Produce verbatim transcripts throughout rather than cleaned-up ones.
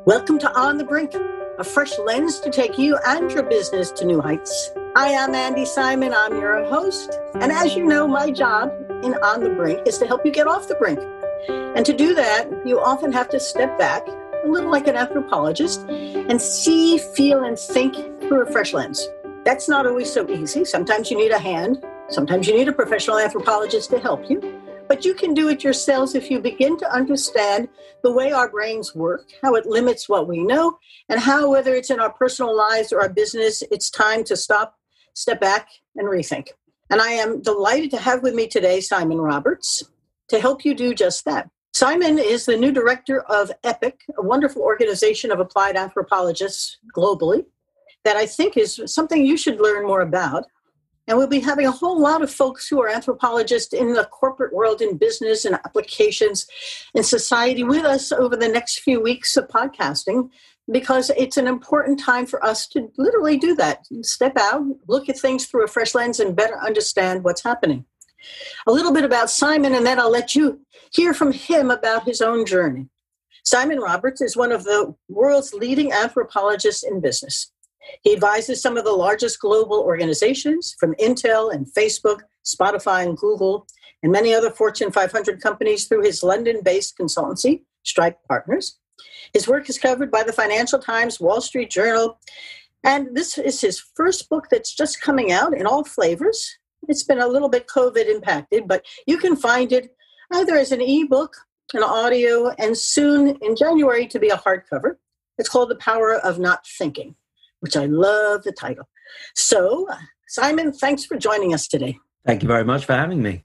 Welcome to On the Brink, a fresh lens to take you and your business to new heights. Hi, I'm Andy Simon. I'm your host. And as you know, my job in On the Brink is to help you get off the brink. And to do that, you often have to step back, a little like an anthropologist, and see, feel, and think through a fresh lens. That's not always so easy. Sometimes you need a hand. Sometimes you need a professional anthropologist to help you. But you can do it yourselves if you begin to understand the way our brains work, how it limits what we know, and how, whether it's in our personal lives or our business, it's time to stop, step back, and rethink. And I am delighted to have with me today Simon Roberts to help you do just that. Simon is the new director of EPIC, a wonderful organization of applied anthropologists globally that I think is something you should learn more about. And we'll be having a whole lot of folks who are anthropologists in the corporate world, in business and applications in society with us over the next few weeks of podcasting, because it's an important time for us to literally do that. Step out, look at things through a fresh lens and better understand what's happening. A little bit about Simon, and then I'll let you hear from him about his own journey. Simon Roberts is one of the world's leading anthropologists in business. He advises some of the largest global organizations, from Intel and Facebook, Spotify and Google, and many other Fortune five hundred companies through his London-based consultancy, Stripe Partners. His work is covered by the Financial Times, Wall Street Journal, and this is his first book that's just coming out in all flavors. It's been a little bit COVID impacted, but you can find it either as an ebook, an audio, and soon in January to be a hardcover. It's called The Power of Not Thinking, which I love the title. So, Simon, thanks for joining us today. Thank you very much for having me.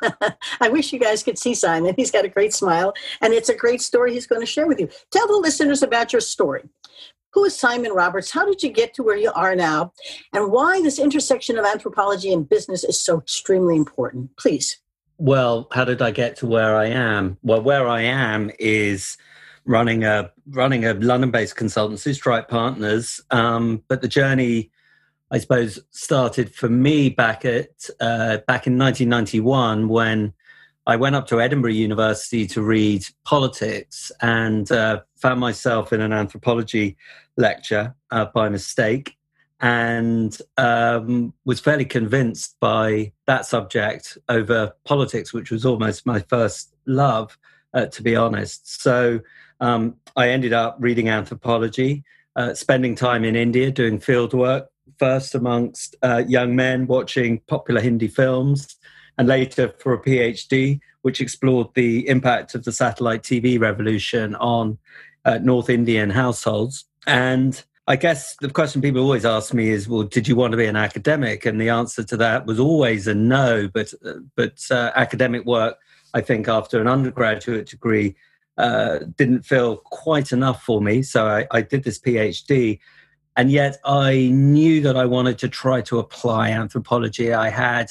I wish you guys could see Simon. He's got a great smile, and it's a great story he's going to share with you. Tell the listeners about your story. Who is Simon Roberts? How did you get to where you are now? And why this intersection of anthropology and business is so extremely important? Please. Well, how did I get to where I am? Well, where I am is running a running a London-based consultancy, Stripe Partners. Um, but the journey, I suppose, started for me back at uh, back in nineteen ninety-one when I went up to Edinburgh University to read politics and uh, found myself in an anthropology lecture uh, by mistake, and um, was fairly convinced by that subject over politics, which was almost my first love, uh, to be honest. So Um, I ended up reading anthropology, uh, spending time in India doing field work, first amongst uh, young men watching popular Hindi films, and later for a PhD, which explored the impact of the satellite T V revolution on uh, North Indian households. And I guess the question people always ask me is, well, did you want to be an academic? And the answer to that was always a no, but, uh, but uh, academic work, I think, after an undergraduate degree, Uh, didn't feel quite enough for me. So I, I did this PhD, and yet I knew that I wanted to try to apply anthropology. I had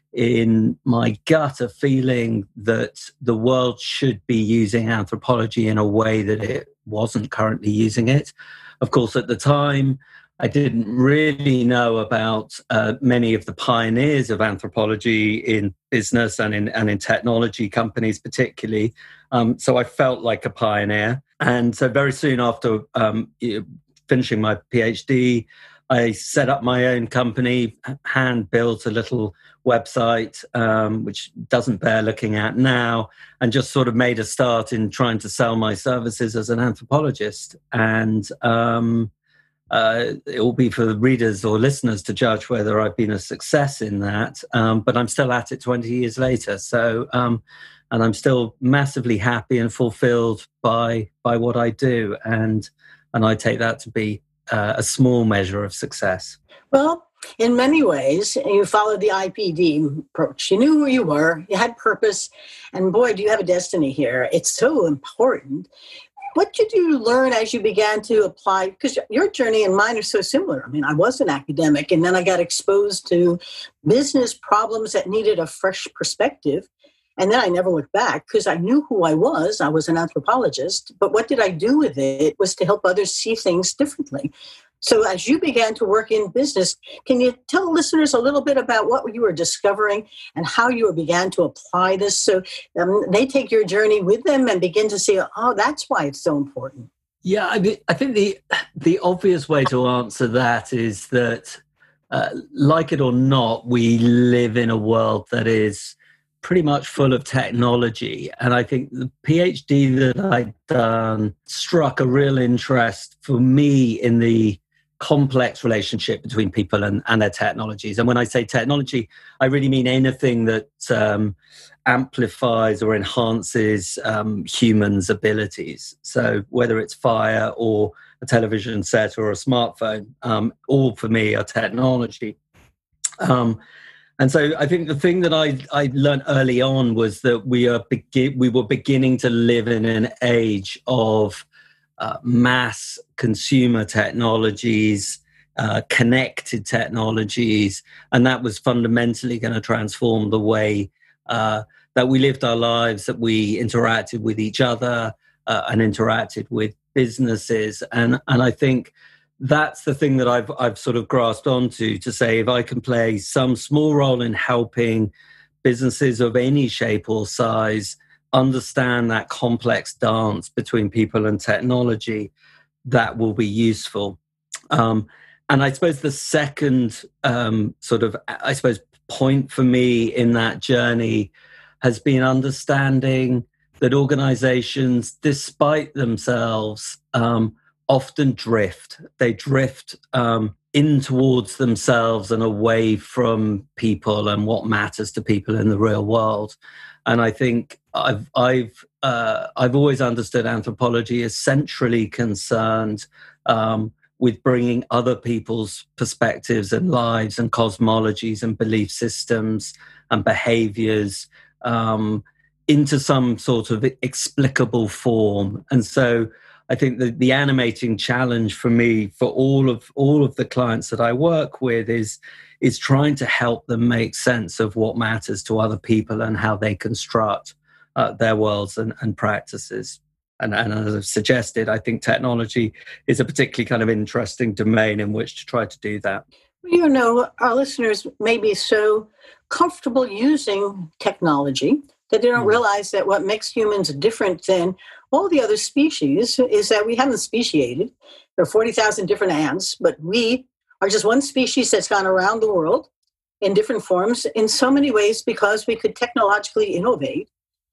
in my gut a feeling that the world should be using anthropology in a way that it wasn't currently using it. Of course, at the time, I didn't really know about uh, many of the pioneers of anthropology in business and in and in technology companies particularly. Um, so I felt like a pioneer. And so very soon after um, finishing my PhD, I set up my own company, hand-built a little website, um, which doesn't bear looking at now, and just sort of made a start in trying to sell my services as an anthropologist. And um Uh, it will be for the readers or listeners to judge whether I've been a success in that. Um, but I'm still at it twenty years later. So, um, and I'm still massively happy and fulfilled by by what I do, and and I take that to be uh, a small measure of success. Well, in many ways, you followed the I P D approach. You knew who you were, you had purpose, and boy, do you have a destiny here. It's so important. What did you learn as you began to apply? Because your journey and mine are so similar. I mean, I was an academic, and then I got exposed to business problems that needed a fresh perspective. And then I never looked back because I knew who I was. I was an anthropologist. But what did I do with it was to help others see things differently. So as you began to work in business, can you tell listeners a little bit about what you were discovering and how you began to apply this so um, they take your journey with them and begin to see, oh, that's why it's so important? Yeah, I mean, I think the the obvious way to answer that is that, uh, like it or not, we live in a world that is pretty much full of technology. And I think the PhD that I'd done struck a real interest for me in the complex relationship between people and, and their technologies. And when I say technology, I really mean anything that um, amplifies or enhances um, humans' abilities. So whether it's fire or a television set or a smartphone, um, all for me are technology. Um, and so I think the thing that I, I learned early on was that we are begin, we were beginning to live in an age of uh, mass consumer technologies, uh, connected technologies, and that was fundamentally going to transform the way uh, that we lived our lives, that we interacted with each other uh, and interacted with businesses. And, and I think that's the thing that I've I've sort of grasped onto, to say, if I can play some small role in helping businesses of any shape or size understand that complex dance between people and technology, that will be useful. Um, and I suppose the second um, sort of, I suppose, point for me in that journey has been understanding that organizations, despite themselves, um, often drift. They drift um, in towards themselves and away from people and what matters to people in the real world. And I think I've I've uh, I've always understood anthropology as centrally concerned um, with bringing other people's perspectives and lives and cosmologies and belief systems and behaviors um, into some sort of explicable form. And so I think that the animating challenge for me, for all of all of the clients that I work with, is is trying to help them make sense of what matters to other people and how they construct uh, their worlds and, and practices. And, and as I've suggested, I think technology is a particularly kind of interesting domain in which to try to do that. You know, our listeners may be so comfortable using technology that they don't realize that what makes humans different than all the other species is that we haven't speciated. There are forty thousand different ants, but we are just one species that's gone around the world in different forms in so many ways because we could technologically innovate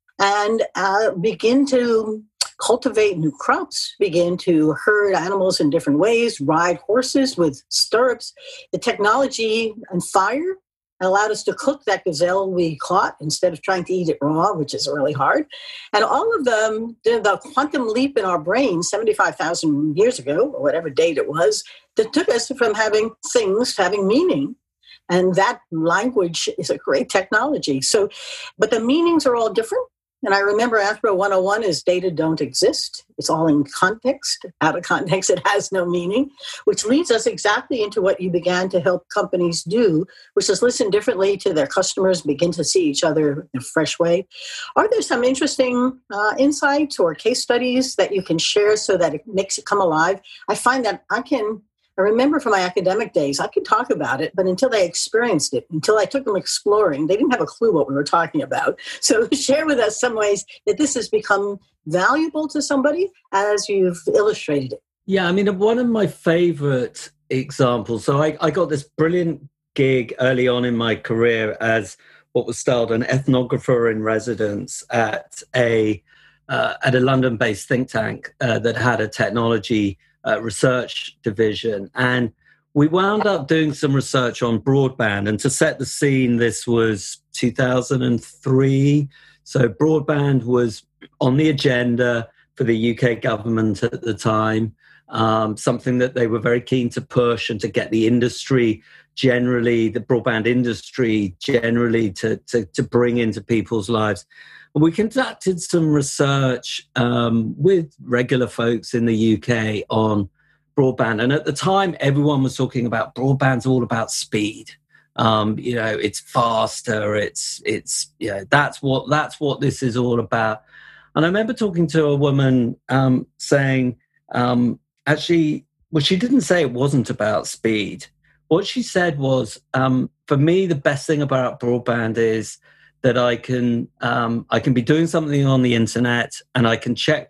and uh, begin to cultivate new crops, begin to herd animals in different ways, ride horses with stirrups. The technology and fire allowed us to cook that gazelle we caught instead of trying to eat it raw, which is really hard. And all of them, the, the quantum leap in our brain seventy-five thousand years ago, or whatever date it was, that took us from having things to having meaning. And that language is a great technology. So, but the meanings are all different. And I remember Anthro one oh one is data don't exist. It's all in context. Out of context, it has no meaning, which leads us exactly into what you began to help companies do, which is listen differently to their customers, begin to see each other in a fresh way. Are there some interesting uh, insights or case studies that you can share so that it makes it come alive? I find that I can... I remember from my academic days, I could talk about it, but until they experienced it, until I took them exploring, they didn't have a clue what we were talking about. So share with us some ways that this has become valuable to somebody as you've illustrated it. Yeah, I mean, one of my favorite examples, so I, I got this brilliant gig early on in my career as what was styled an ethnographer in residence at a, uh, at a London-based think tank uh, that had a technology Uh, research division. And we wound up doing some research on broadband. And to set the scene, this was two thousand three. So broadband was on the agenda for the U K government at the time, um, something that they were very keen to push and to get the industry generally, the broadband industry generally to, to, to bring into people's lives. We conducted some research um, with regular folks in the U K on broadband. And at the time, everyone was talking about broadband's all about speed. Um, you know, it's faster. It's, it's, you know, that's what, that's what this is all about. And I remember talking to a woman um, saying, um, actually, well, she didn't say it wasn't about speed. What she said was, um, for me, the best thing about broadband is that I can um, I can be doing something on the internet and I can check to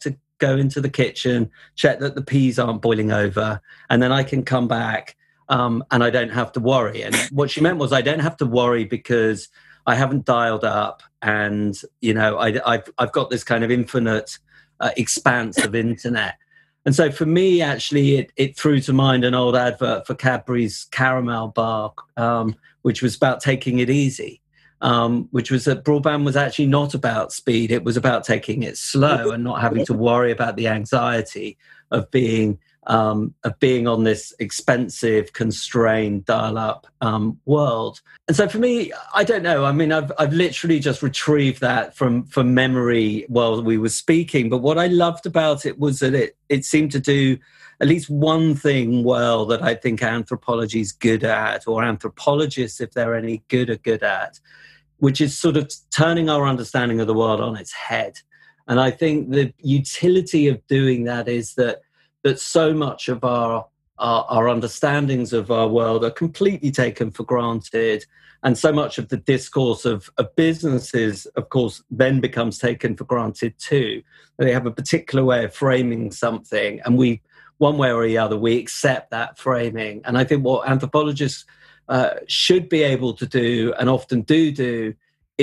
go into the kitchen, check that the peas aren't boiling over, and then I can come back um, and I don't have to worry. And what she meant was I don't have to worry because I haven't dialed up, and you know I, I've I've got this kind of infinite uh, expanse of internet. And so for me, actually, it, it threw to mind an old advert for Cadbury's caramel bar, um, which was about taking it easy, um, which was that broadband was actually not about speed. It was about taking it slow and not having to worry about the anxiety of being um, of being on this expensive, constrained, dial-up um, world. And so for me, I don't know. I mean, I've I've literally just retrieved that from from memory while we were speaking. But what I loved about it was that it it seemed to do at least one thing well that I think anthropology is good at, or anthropologists, if they're any good, are good at, which is sort of turning our understanding of the world on its head. And I think the utility of doing that is that that so much of our, our our understandings of our world are completely taken for granted, and so much of the discourse of, of businesses, of course, then becomes taken for granted too. They have a particular way of framing something, and we, one way or the other, we accept that framing. And I think what anthropologists uh, should be able to do, and often do do,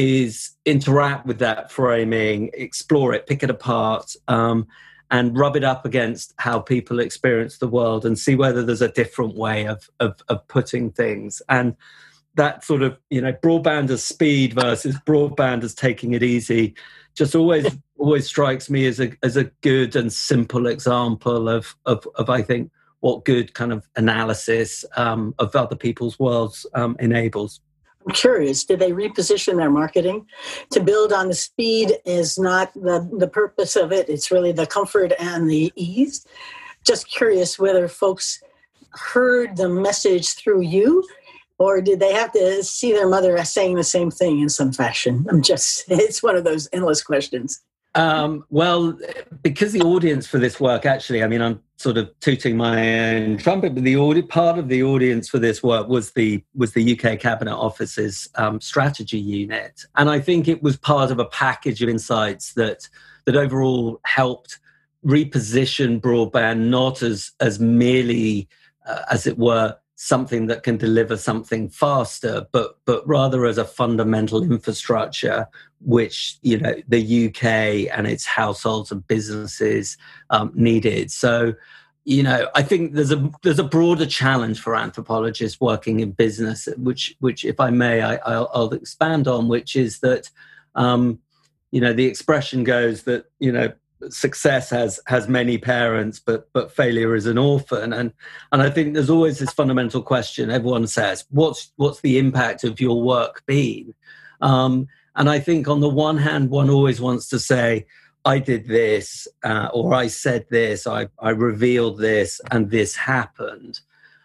is interact with that framing, explore it, pick it apart, um, and rub it up against how people experience the world and see whether there's a different way of, of, of putting things. And that sort of, you know, broadband as speed versus broadband as taking it easy just always always strikes me as a as a good and simple example of, of, of I think, what good kind of analysis um, of other people's worlds um, enables. I'm curious, did they reposition their marketing to build on the speed is not the, the purpose of it? It's really the comfort and the ease. Just curious whether folks heard the message through you, or did they have to see their mother saying the same thing in some fashion? I'm just, it's one of those endless questions. Um, well, because the audience for this work, actually, I mean, I'm sort of tooting my own trumpet, but the audi- part of the audience for this work was the was the U K Cabinet Office's um, strategy unit, and I think it was part of a package of insights that that overall helped reposition broadband not as as merely, uh, as it were, something that can deliver something faster, but but rather as a fundamental infrastructure, which, you know, the U K and its households and businesses um, needed. So, you know, I think there's a there's a broader challenge for anthropologists working in business, which which, if I may, I, I'll, I'll expand on, which is that, um, you know, the expression goes that, you know, success has has many parents, but but failure is an orphan. And and I think there's always this fundamental question. Everyone says, what's what's the impact of your work been? Um, and I think on the one hand, one always wants to say, I did this, uh, or I said this, I, I revealed this, and this happened.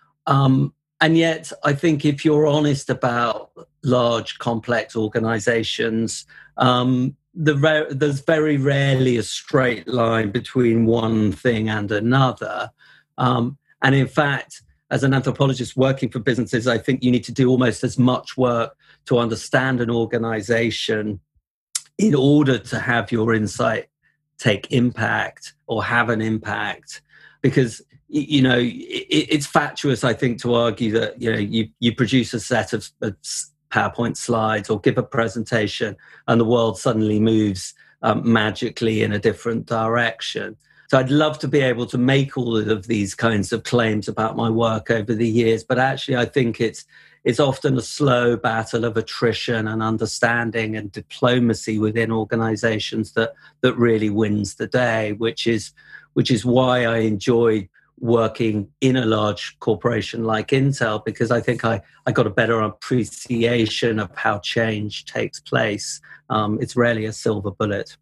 Um, and yet, I think if you're honest about large, complex organizations, um, The ra- there's very rarely a straight line between one thing and another. Um, and in fact, as an anthropologist working for businesses, I think you need to do almost as much work to understand an organization in order to have your insight take impact or have an impact. Because, you know, it, it's fatuous, I think, to argue that, you know, you, you produce a set of, of PowerPoint slides or give a presentation and the world suddenly moves um, magically in a different direction. So I'd love to be able to make all of these kinds of claims about my work over the years, but actually I think it's it's often a slow battle of attrition and understanding and diplomacy within organizations that that really wins the day, which is which is why I enjoy working in a large corporation like Intel, because I think I, I got a better appreciation of how change takes place. Um, it's rarely a silver bullet.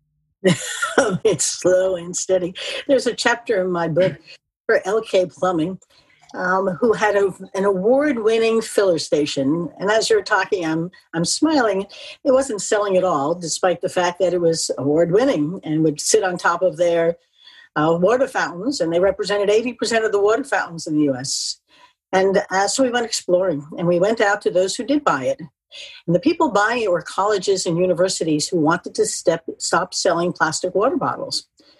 It's slow and steady. There's a chapter in my book for L K Plumbing, um, who had a, an award-winning filler station. And as you're talking, I'm I'm smiling. It wasn't selling at all, despite the fact that it was award-winning and would sit on top of their Uh, water fountains, and they represented eighty percent of the water fountains in the U S. And uh, so we went exploring, and we went out to those who did buy it. And the people buying it were colleges and universities who wanted to step, stop selling plastic water bottles.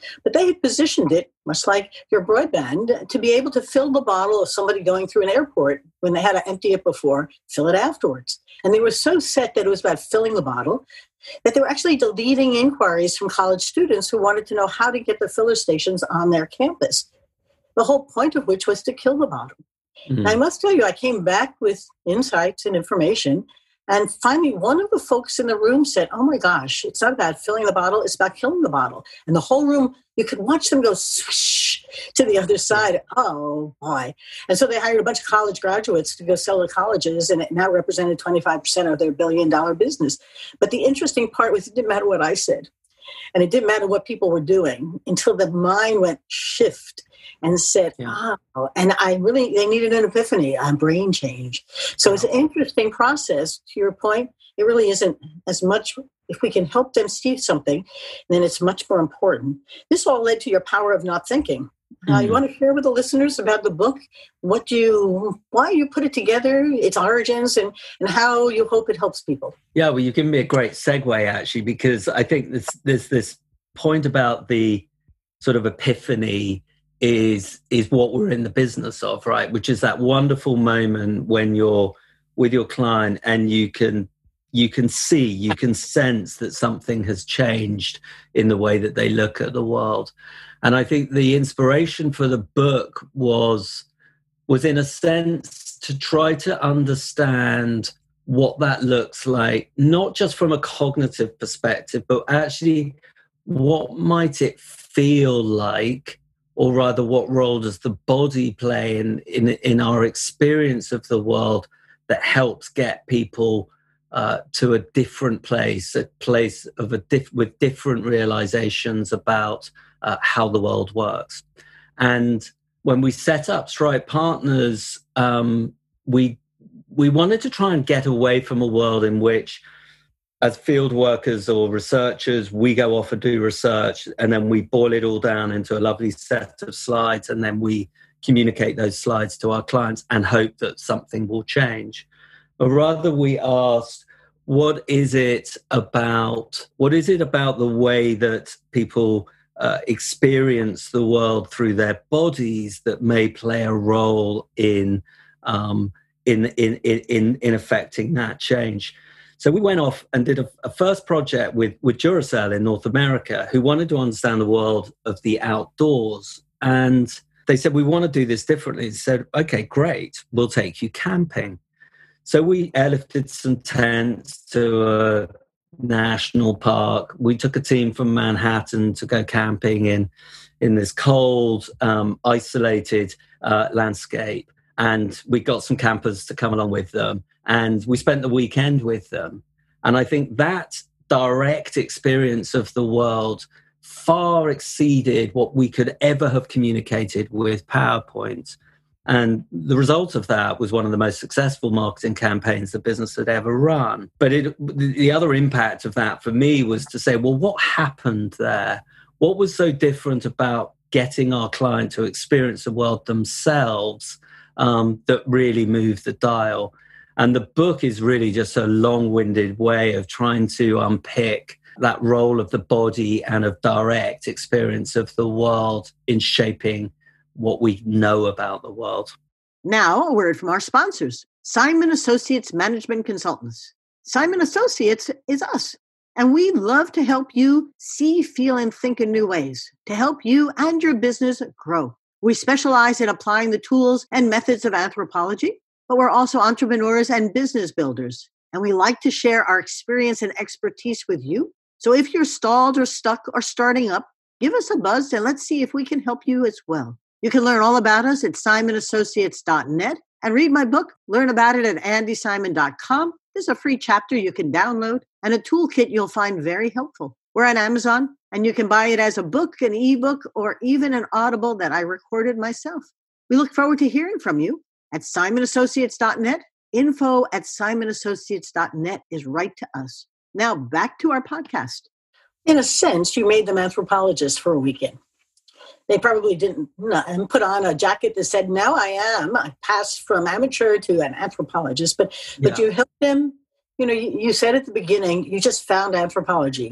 But they had positioned it, much like your broadband, to be able to fill the bottle of somebody going through an airport when they had to empty it before, fill it afterwards. And they were so set that it was about filling the bottle that they were actually deleting inquiries from college students who wanted to know how to get the filler stations on their campus. The whole point of which was to kill the bottle. Mm-hmm. And I must tell you, I came back with insights and information. And finally, one of the folks in the room said, oh my gosh, it's not about filling the bottle, it's about killing the bottle. And the whole room, you could watch them go swish to the other side. Oh boy. And so they hired a bunch of college graduates to go sell to colleges, and it now represented twenty-five percent of their billion dollar business. But the interesting part was it didn't matter what I said. And it didn't matter what people were doing until the mind went shift and said, yeah. oh, and I really, they needed an epiphany, a brain change. So wow. It's an interesting process. To your point, it really isn't as much, if we can help them see something, then it's much more important. This all led to your power of not thinking. Uh, mm-hmm. You want to share with the listeners about the book, what you, why you put it together, its origins, and, and how you hope it helps people? Yeah, well, you've given me a great segue, actually, because I think this, this, this point about the sort of epiphany is is what we're in the business of, right? Which is that wonderful moment when you're with your client and you can you can see, you can sense that something has changed in the way that they look at the world. And I think the inspiration for the book was was in a sense to try to understand what that looks like, not just from a cognitive perspective, but actually what might it feel like, or rather what role does the body play in, in, in our experience of the world that helps get people uh, to a different place, a place of a diff- with different realizations about uh, how the world works. And when we set up Stripe Partners, um, we we wanted to try and get away from a world in which, as field workers or researchers, we go off and do research, and then we boil it all down into a lovely set of slides, and then we communicate those slides to our clients and hope that something will change. But rather we asked, what is it about, what is it about the way that people uh, experience the world through their bodies that may play a role in um, in, in, in, in affecting that change? So we went off and did a, a first project with, with Duracell in North America, who wanted to understand the world of the outdoors. And they said, we want to do this differently. They said, okay, great, we'll take you camping. So we airlifted some tents to a national park. We took a team from Manhattan to go camping in, in this cold, um, isolated uh, landscape. And we got some campers to come along with them. And we spent the weekend with them. And I think that direct experience of the world far exceeded what we could ever have communicated with PowerPoint. And the result of that was one of the most successful marketing campaigns the business had ever run. But it, the other impact of that for me was to say, well, what happened there? What was so different about getting our client to experience the world themselves um, that really moved the dial? And the book is really just a long-winded way of trying to unpick that role of the body and of direct experience of the world in shaping what we know about the world. Now, a word from our sponsors, Simon Associates Management Consultants. Simon Associates is us, and we love to help you see, feel, and think in new ways to help you and your business grow. We specialize in applying the tools and methods of anthropology, but we're also entrepreneurs and business builders, and we like to share our experience and expertise with you. So if you're stalled or stuck or starting up, give us a buzz and let's see if we can help you as well. You can learn all about us at simon associates dot net and read my book. Learn about it at andy simon dot com. There's a free chapter you can download and a toolkit you'll find very helpful. We're on Amazon, and you can buy it as a book, an ebook, or even an Audible that I recorded myself. We look forward to hearing from you at simon associates dot net. Info at simon associates dot net is right to us. Now back to our podcast. In a sense, you made them anthropologists for a weekend. They probably didn't put on a jacket that said, now I am. I passed from amateur to an anthropologist. But, yeah. but you helped them. You know, you, you said at the beginning, you just found anthropology.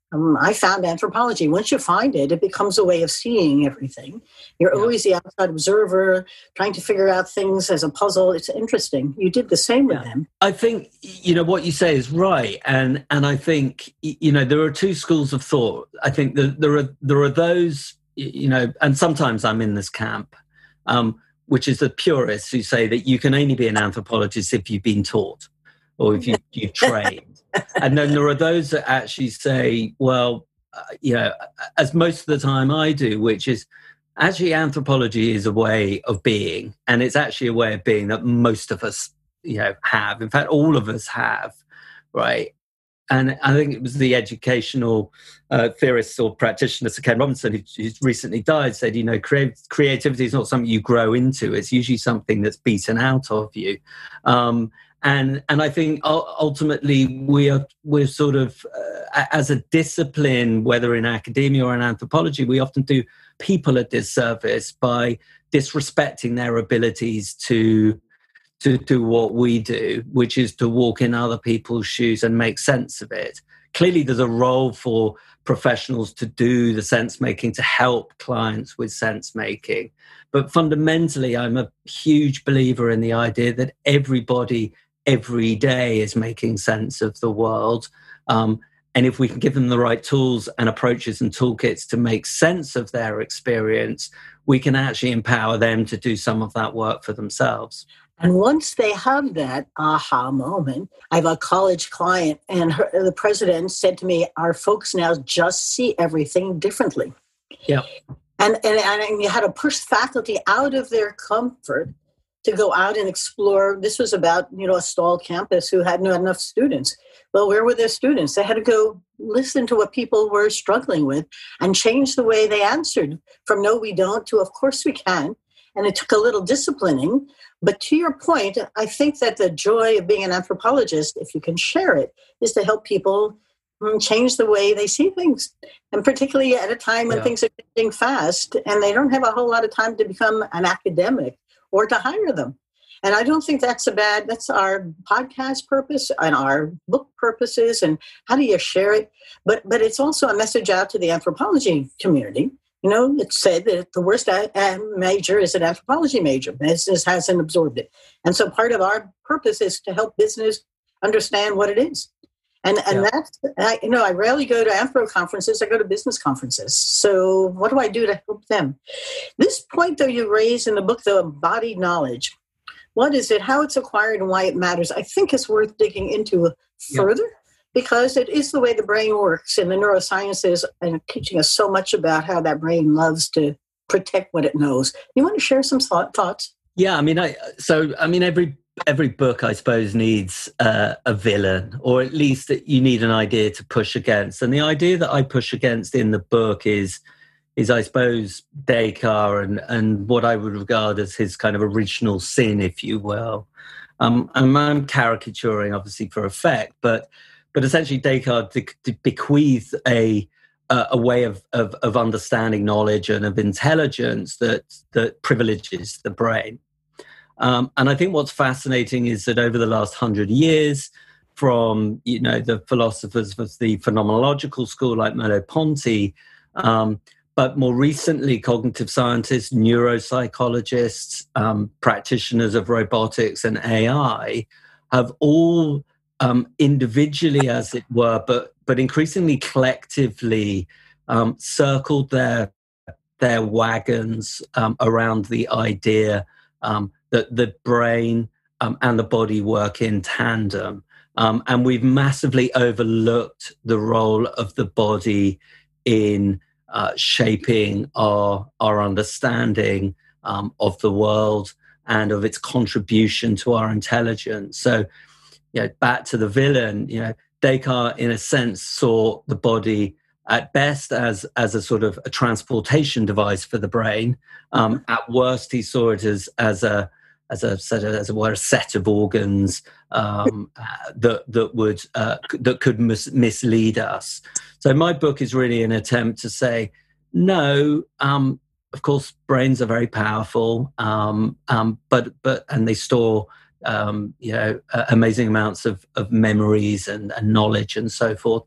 Um, I found anthropology. Once you find it, it becomes a way of seeing everything. You're yeah. always the outside observer, trying to figure out things as a puzzle. It's interesting. You did the same with yeah. them. I think, you know, what you say is right. And and I think, you know, there are two schools of thought. I think that there are there are those, you know, and sometimes I'm in this camp, um, which is the purists who say that you can only be an anthropologist if you've been taught or if you, you've trained. And then there are those that actually say, well, uh, you know, as most of the time I do, which is actually anthropology is a way of being. And it's actually a way of being that most of us, you know, have. In fact, all of us have, right? And I think it was the educational uh, theorist or practitioner, Sir Ken Robinson, who, who's recently died, said, you know, crea- creativity is not something you grow into. It's usually something that's beaten out of you. Um, And and I think ultimately we are we're sort of uh, as a discipline, whether in academia or in anthropology, we often do people a disservice by disrespecting their abilities to to do what we do, which is to walk in other people's shoes and make sense of it. Clearly, there's a role for professionals to do the sense making, to help clients with sense making. But fundamentally, I'm a huge believer in the idea that everybody every day is making sense of the world. Um, and if we can give them the right tools and approaches and toolkits to make sense of their experience, we can actually empower them to do some of that work for themselves. And once they have that aha moment, I have a college client and her, the president said to me, our folks now just see everything differently. Yeah. And, and, and you had to push faculty out of their comfort to go out and explore. This was about, you know, a stalled campus who had not enough students. Well, where were their students? They had to go listen to what people were struggling with and change the way they answered from no, we don't to of course we can. And it took a little disciplining. But to your point, I think that the joy of being an anthropologist, if you can share it, is to help people change the way they see things. And particularly at a time when yeah. things are changing fast and they don't have a whole lot of time to become an academic or to hire them. And I don't think that's a bad, that's our podcast purpose and our book purposes and how do you share it? But but it's also a message out to the anthropology community. You know, it's said that the worst major is an anthropology major. Business hasn't absorbed it. And so part of our purpose is to help business understand what it is. And and yeah. that's, I, you know, I rarely go to anthro conferences. I go to business conferences. So what do I do to help them? This point, though, you raise in the book, the embodied knowledge. What is it, how it's acquired, and why it matters, I think is worth digging into further yeah. because it is the way the brain works. And the neurosciences are teaching us so much about how that brain loves to protect what it knows. You want to share some thought, thoughts? Yeah, I mean, I so, I mean, every... Every book, I suppose, needs uh, a villain, or at least you need an idea to push against. And the idea that I push against in the book is, is I suppose, Descartes and, and what I would regard as his kind of original sin, if you will. Um, and I'm caricaturing, obviously, for effect, but but essentially Descartes de- de- bequeathed a a way of, of of understanding knowledge and of intelligence that that privileges the brain. Um, and I think what's fascinating is that over the last hundred years, from you know the philosophers of the phenomenological school like Merleau-Ponty, um, but more recently cognitive scientists, neuropsychologists, um, practitioners of robotics and A I, have all um, individually, as it were, but but increasingly collectively, um, circled their their wagons um, around the idea. Um, that the brain um, and the body work in tandem. Um, and we've massively overlooked the role of the body in uh, shaping our, our understanding um, of the world and of its contribution to our intelligence. So, you know, back to the villain, you know, Descartes, in a sense, saw the body at best as as a sort of a transportation device for the brain. Um, at worst, he saw it as as a as a set of, as it were, a set of organs um, uh, that that would uh, that could mis- mislead us. So my book is really an attempt to say, no, um, of course, brains are very powerful, um, um, but but and they store um, you know uh, amazing amounts of of memories and, and knowledge and so forth.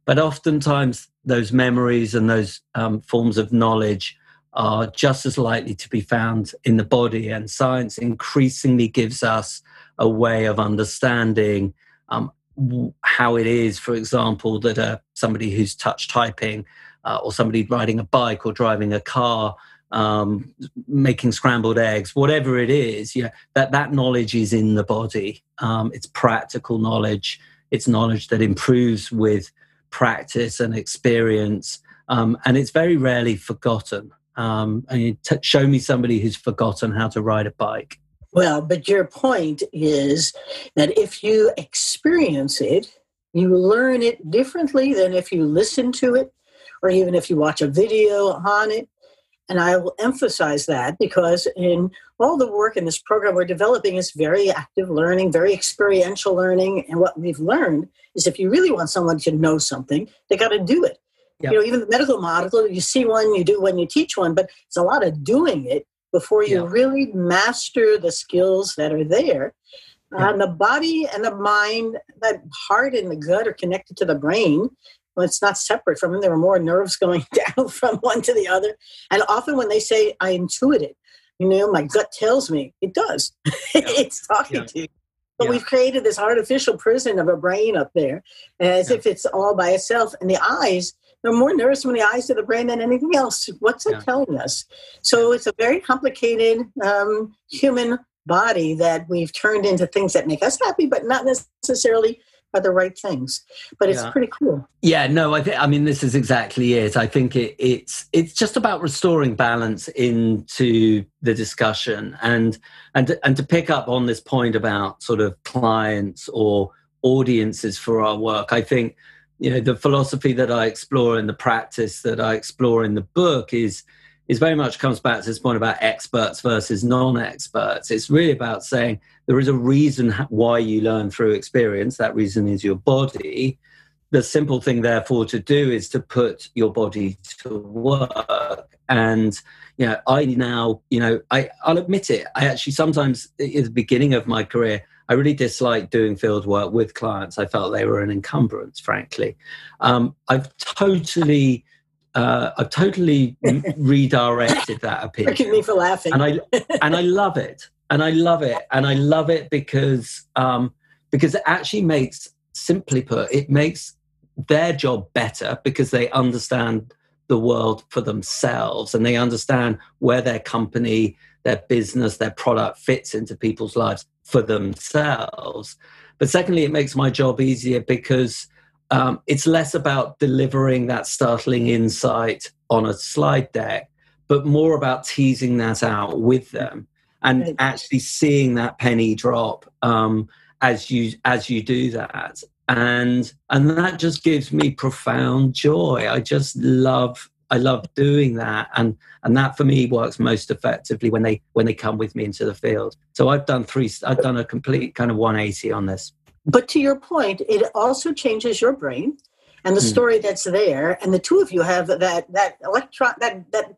But oftentimes those memories and those um, forms of knowledge are just as likely to be found in the body. And science increasingly gives us a way of understanding um, w- how it is, for example, that uh, somebody who's touch typing uh, or somebody riding a bike or driving a car, um, making scrambled eggs, whatever it is, yeah, that, that knowledge is in the body. Um, it's practical knowledge. It's knowledge that improves with practice and experience. Um, and it's very rarely forgotten. Um, and you t- show me somebody who's forgotten how to ride a bike. Well, but your point is that if you experience it, you learn it differently than if you listen to it, or even if you watch a video on it. And I will emphasize that because in all the work in this program we're developing is very active learning, very experiential learning. And what we've learned is if you really want someone to know something, they got to do it. Yep. You know, even the medical model, you see one, you do one, you teach one, but it's a lot of doing it before you yep. really master the skills that are there. Yep. Uh, the body and the mind, that heart and the gut are connected to the brain. Well, it's not separate from them. There are more nerves going down from one to the other. And often when they say, I intuit it, you know, my gut tells me, it does. Yeah. It's talking yeah. to you. But yeah. we've created this artificial prison of a brain up there as yeah. if it's all by itself. And the eyes, there are more nerves from the eyes to the brain than anything else. What's it yeah. telling us? So it's a very complicated um, human body that we've turned into things that make us happy, but not necessarily are the right things. But it's yeah. pretty cool. Yeah, no, I think I mean this is exactly it. I think it, it's it's just about restoring balance into the discussion, and and and to pick up on this point about sort of clients or audiences for our work. I think, you know, the philosophy that I explore and the practice that I explore in the book is is very much comes back to this point about experts versus non-experts. It's really about saying there is a reason why you learn through experience. That reason is your body. The simple thing, therefore, to do is to put your body to work. And, you know, I now, you know, I, I'll admit it. I actually sometimes, at the beginning of my career, I really disliked doing field work with clients. I felt they were an encumbrance, frankly. Um, I've totally... Uh, I've totally redirected that opinion. Forgive me for laughing. And I and I love it. And I love it. And I love it because um, because it actually makes, simply put, it makes their job better because they understand the world for themselves and they understand where their company, their business, their product fits into people's lives for themselves. But secondly, it makes my job easier because Um, it's less about delivering that startling insight on a slide deck, but more about teasing that out with them and right. actually seeing that penny drop um, as you as you do that, and and that just gives me profound joy. I just love I love doing that, and and that for me works most effectively when they when they come with me into the field. So I've done three. I've done a complete kind of one eighty on this. But to your point, it also changes your brain and the mm. story that's there. And the two of you have that that electron that that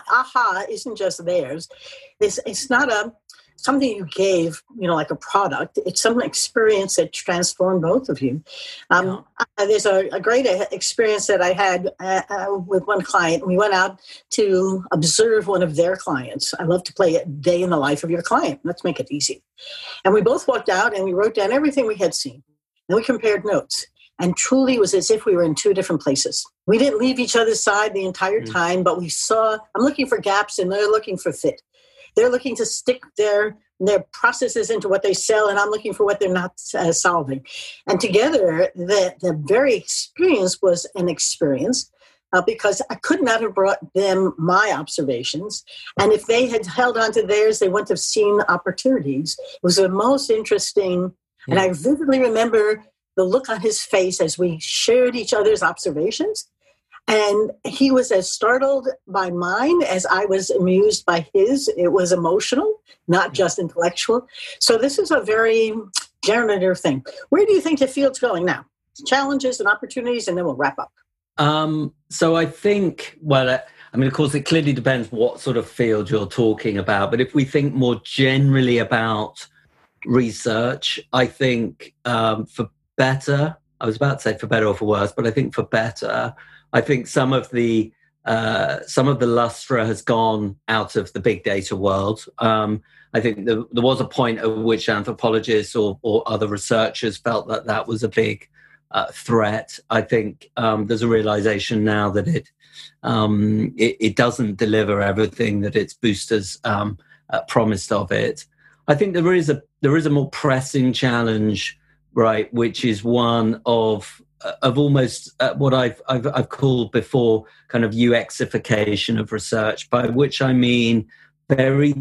aha isn't just theirs. It's it's not a something you gave, you know, like a product. It's some experience that transformed both of you. Um, yeah. There's a, a great experience that I had uh, uh, with one client. We went out to observe one of their clients. I love to play a day in the life of your client. Let's make it easy. And we both walked out and we wrote down everything we had seen. And we compared notes. And truly it was as if we were in two different places. We didn't leave each other's side the entire mm. time, but we saw, I'm looking for gaps and they're looking for fit. They're looking to stick their their processes into what they sell, and I'm looking for what they're not uh, solving. And together, the, the very experience was an experience uh, because I could not have brought them my observations. And if they had held on to theirs, they wouldn't have seen opportunities. It was the most interesting. Yeah. And I vividly remember the look on his face as we shared each other's observations. And he was as startled by mine as I was amused by his. It was emotional, not just intellectual. So this is a very generative thing. Where do you think the field's going now? Challenges and opportunities, and then we'll wrap up. Um, so I think, well, uh, I mean, of course, it clearly depends what sort of field you're talking about. But if we think more generally about research, I think um, for better, I was about to say for better or for worse, but I think for better. I think some of the uh, some of the lustre has gone out of the big data world. Um, I think the, there was a point at which anthropologists or, or other researchers felt that that was a big uh, threat. I think um, there's a realization now that it, um, it it doesn't deliver everything that its boosters um, uh, promised of it. I think there is a there is a more pressing challenge, right, which is one of of almost uh, what I've, I've I've called before kind of UXification of research, by which I mean very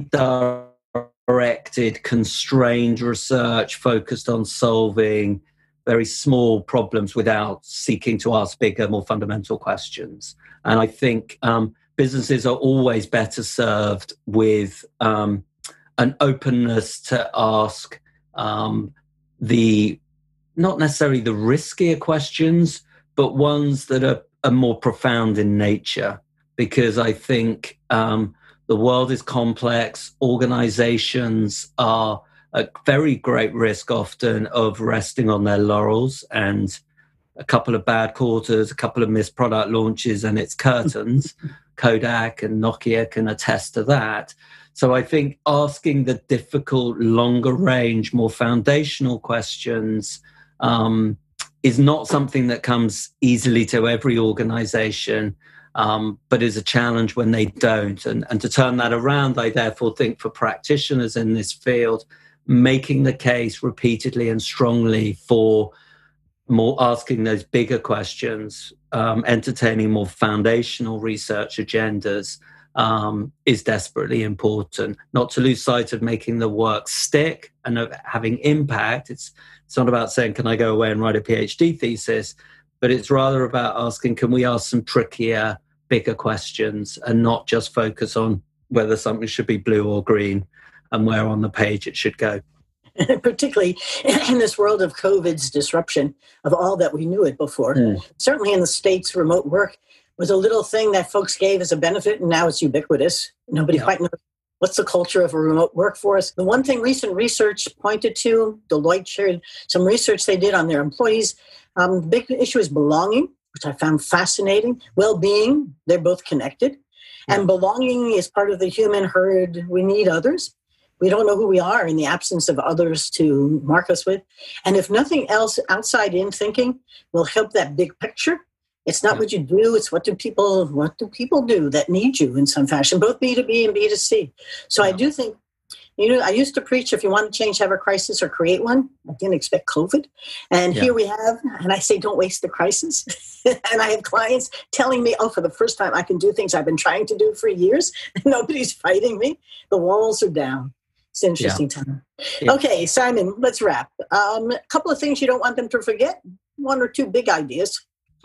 directed, constrained research focused on solving very small problems without seeking to ask bigger, more fundamental questions. And I think um, businesses are always better served with um, an openness to ask um, the not necessarily the riskier questions, but ones that are, are more profound in nature. Because I think um, the world is complex. Organizations are at very great risk often of resting on their laurels, and a couple of bad quarters, a couple of missed product launches, and it's curtains. Kodak and Nokia can attest to that. So I think asking the difficult, longer range, more foundational questions um, is not something that comes easily to every organization, um, but is a challenge when they don't. And, and to turn that around, I therefore think for practitioners in this field, making the case repeatedly and strongly for more asking those bigger questions, um, entertaining more foundational research agendas um, is desperately important. Not to lose sight of making the work stick and of having impact. It's it's not about saying, can I go away and write a PhD thesis? But it's rather about asking, can we ask some trickier, bigger questions and not just focus on whether something should be blue or green and where on the page it should go. Particularly in this world of COVID's disruption of all that we knew it before. Mm. Certainly in the States, remote work was a little thing that folks gave as a benefit, and now it's ubiquitous. Nobody yeah. quite knows what's the culture of a remote workforce. The one thing recent research pointed to, Deloitte shared some research they did on their employees. Um, the big issue is belonging, which I found fascinating. Well-being, they're both connected. Yeah. And belonging is part of the human herd. We need others. We don't know who we are in the absence of others to mark us with. And if nothing else, outside-in thinking will help that big picture. It's not yeah. what you do, it's what do people what do people do that need you in some fashion, both B two B and B two C. So yeah. I do think, you know, I used to preach if you want to change, have a crisis or create one. I didn't expect COVID. And yeah. here we have, and I say, don't waste the crisis. And I have clients telling me, oh, for the first time I can do things I've been trying to do for years. Nobody's fighting me. The walls are down. It's an interesting yeah. time. Yeah. Okay, Simon, let's wrap. Um, a couple of things you don't want them to forget. One or two big ideas.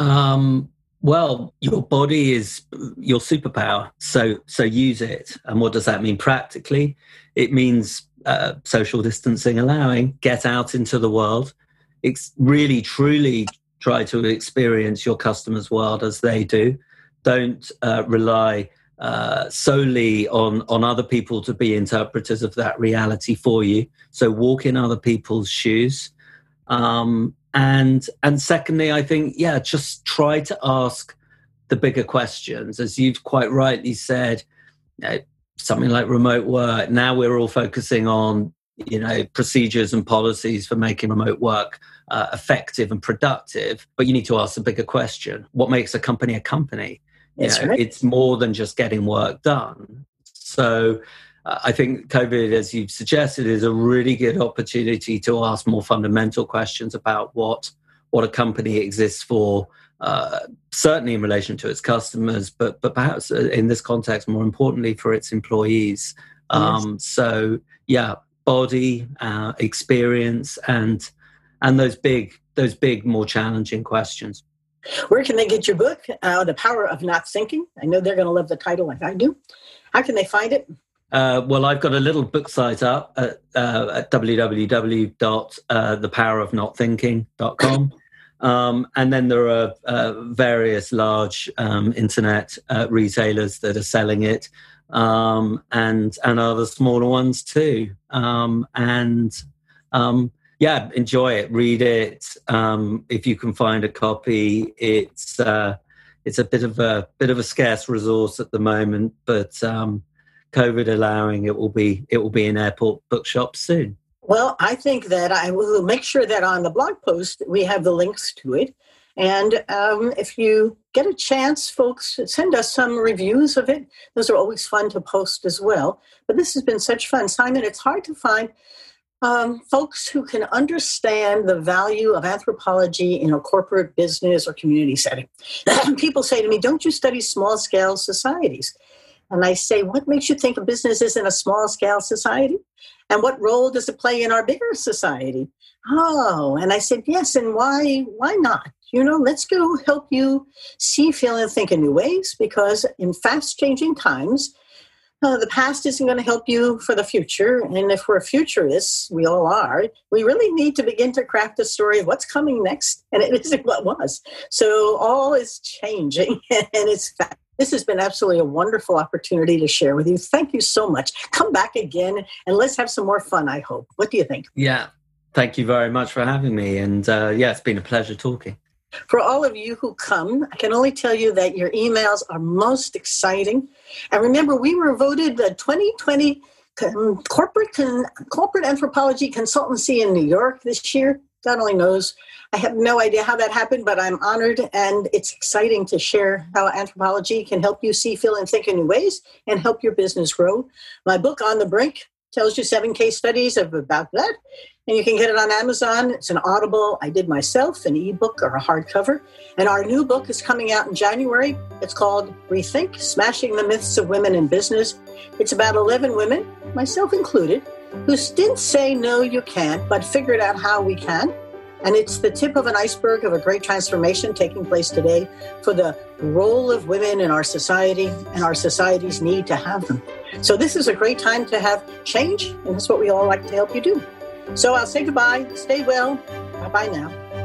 Um, well, your body is your superpower, so so use it. And what does that mean practically? It means uh, social distancing allowing, get out into the world, It's really, truly try to experience your customers' world as they do. Don't uh, rely uh, solely on, on other people to be interpreters of that reality for you. So walk in other people's shoes. Um, and and secondly, I think, yeah, just try to ask the bigger questions. As you've quite rightly said, you know, something like remote work, now we're all focusing on, you know, procedures and policies for making remote work uh, effective and productive. But you need to ask a bigger question. What makes a company a company? That's you know, right. It's more than just getting work done. So uh, I think COVID, as you've suggested, is a really good opportunity to ask more fundamental questions about what, what a company exists for, uh, certainly in relation to its customers, but, but perhaps in this context, more importantly, for its employees. Um, yes. So, yeah, body, uh, experience, and and those big, those big, more challenging questions. Where can they get your book, uh, The Power of Not Thinking? I know they're going to love the title like I do. How can they find it? Uh, well, I've got a little book site up at, uh, at w w w dot the power of not thinking dot com. Um, and then there are uh, various large um, internet uh, retailers that are selling it, um, and and other smaller ones too. Um, and um, Yeah, enjoy it, read it. Um, if you can find a copy, it's uh, it's a bit of a bit of a scarce resource at the moment, but um, COVID allowing, it will be it will be in airport bookshops soon. Well, I think that I will make sure that on the blog post we have the links to it. And um, if you get a chance, folks, send us some reviews of it. Those are always fun to post as well. But this has been such fun. Simon, it's hard to find um, folks who can understand the value of anthropology in a corporate business or community setting. People say to me, don't you study small-scale societies? And I say, what makes you think a business is in a small-scale society? And what role does it play in our bigger society? Oh, and I said, yes, and why why not? You know, let's go help you see, feel, and think in new ways, because in fast-changing times, uh, the past isn't going to help you for the future. And if we're futurists, we all are, we really need to begin to craft a story of what's coming next. And it isn't what was. So all is changing, and it's fast. This has been absolutely a wonderful opportunity to share with you. Thank you so much. Come back again and let's have some more fun, I hope. What do you think? Yeah, thank you very much for having me. And uh, yeah, it's been a pleasure talking. For all of you who come, I can only tell you that your emails are most exciting. And remember, we were voted the twenty twenty corporate, corporate anthropology consultancy in New York this year. God only knows. I have no idea how that happened, but I'm honored, and it's exciting to share how anthropology can help you see, feel, and think in new ways and help your business grow. My book, On the Brink, tells you seven case studies of about that, and you can get it on Amazon. It's an Audible I did myself, an ebook or a hardcover. And our new book is coming out in January. It's called Rethink, Smashing the Myths of Women in Business. It's about eleven women, myself included, who didn't say, no, you can't, but figured out how we can. And it's the tip of an iceberg of a great transformation taking place today for the role of women in our society and our society's need to have them. So this is a great time to have change, and that's what we all like to help you do. So I'll say goodbye. Stay well. Bye-bye now.